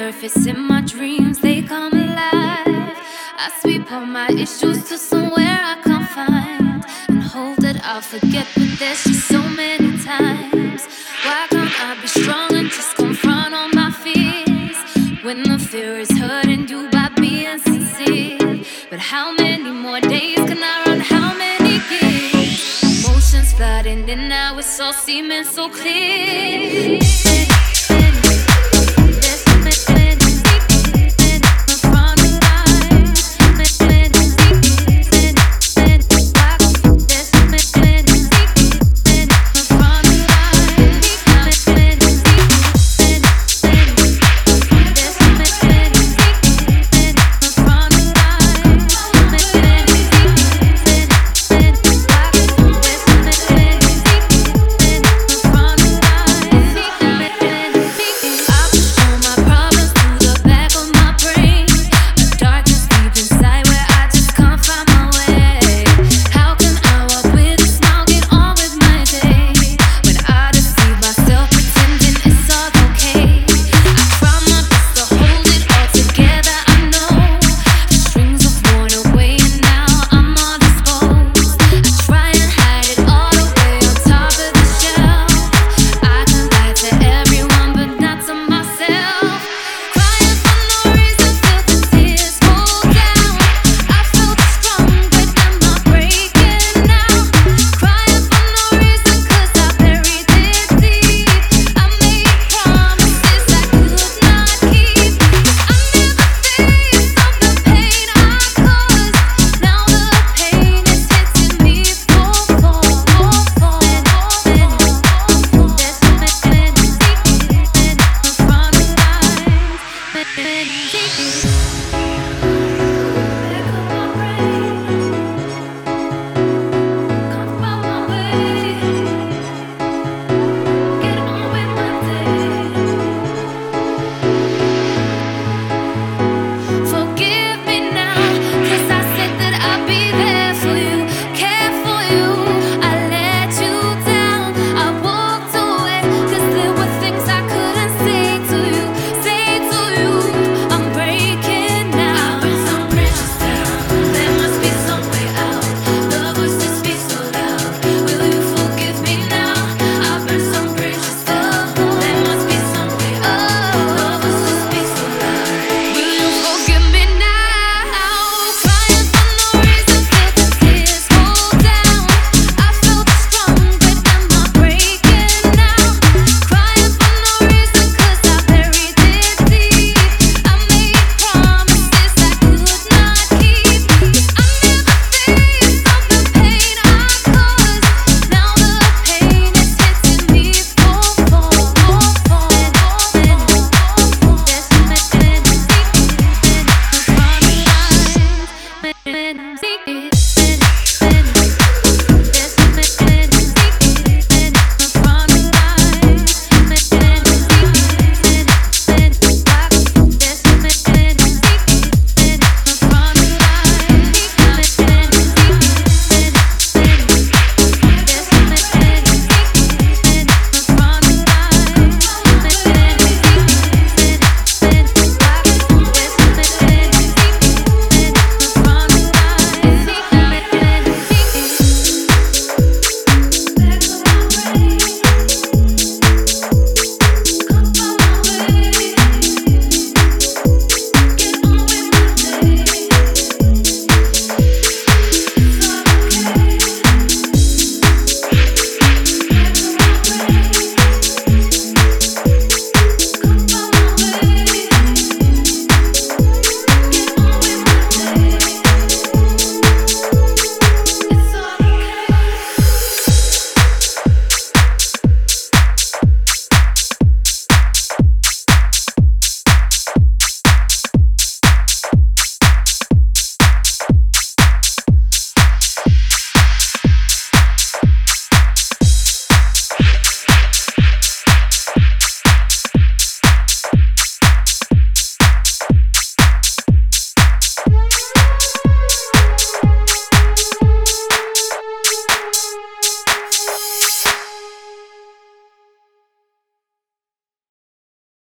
surface in my dreams, they come alive. I sweep all my issues to somewhere I can't find, and hope that I'll forget, but there's just so many times. Why can't I be strong and just confront all my fears, when the fear is hurting you by being sincere? But how many more days can I run? How many years? Emotions flooding in now, it's all seeming so clear.